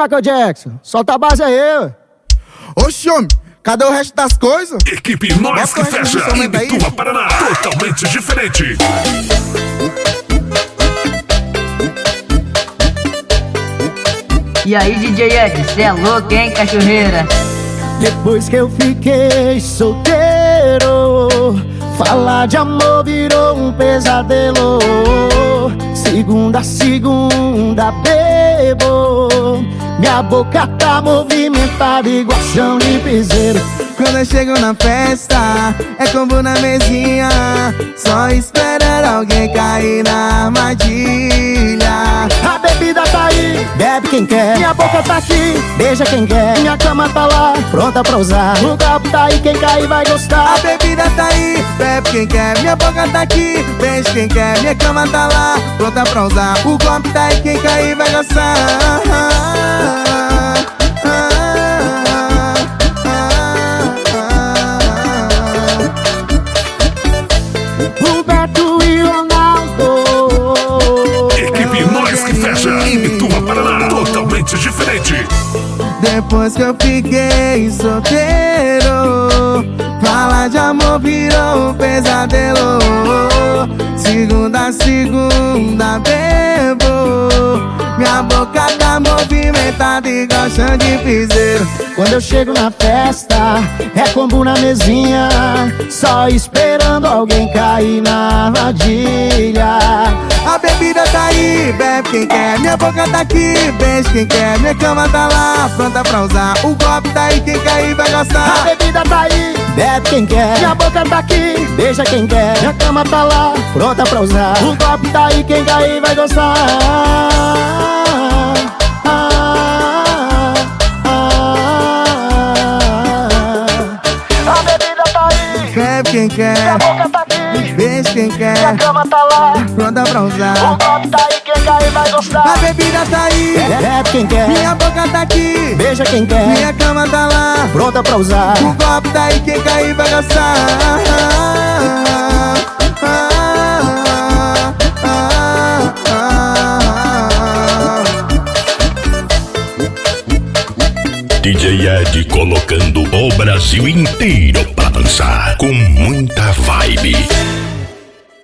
Michael Jackson? Solta a base aí, ué. Oxi, homem, cadê o resto das coisas? Equipe Nós que Fecha, Imbituba, Paraná, totalmente diferente. E aí, DJ Ed, cê é louco, hein, cachorreira? Depois que eu fiquei solteiro, falar de amor virou um pesadelo. Segunda a segunda bebo, minha boca tá movimentada igual chão de piseiro. Quando eu chego na festa, é combo na mesinha, só esperando alguém cair na armadilha. A bebida tá aí, bebe quem quer. Minha boca tá aqui, beija quem quer. Minha cama tá lá, pronta pra usar. O copo tá aí, quem cair vai gostar. A bebida tá aí, bebe quem quer. Minha boca tá aqui, beija quem quer. Minha cama tá lá, pronta pra usar. O copo tá aí, quem cair vai gostar. Roberto e Ronaldo. Equipe Nós que Fecha, Imbituba, Paraná, totalmente diferente. Depois que eu fiquei solteiro, falar de amor virou um pesadelo. Segunda a segunda bebo, minha boca tá movimentada igual chão de piseiro. Quando eu chego na festa, é combo na mesinha, só esperando alguém cair na armadilha. A bebida tá aí, bebe quem quer. Minha boca tá aqui, beija quem quer. Minha cama tá lá, pronta pra usar. O copo tá aí, quem cair vai gostar. A bebida tá aí, bebe quem quer. Minha boca tá aqui, beija quem quer. Minha cama tá lá, pronta pra usar. O copo tá aí, quem cair vai gostar. A bebida tá aí, bebe quem quer. minha boca tá aqui, Beija quem minha quer, cama tá lá, pronta pra o usar. copo tá aí, quem cair vai gostar. A bebida tá aí, Bebe quem quer, minha boca tá aqui, beija quem quer. minha cama tá lá, Pronta pra usar. o copo tá aí, quem cair vai gostar. DJ Ed colocando o Brasil inteiro pra dançar com muita vibe.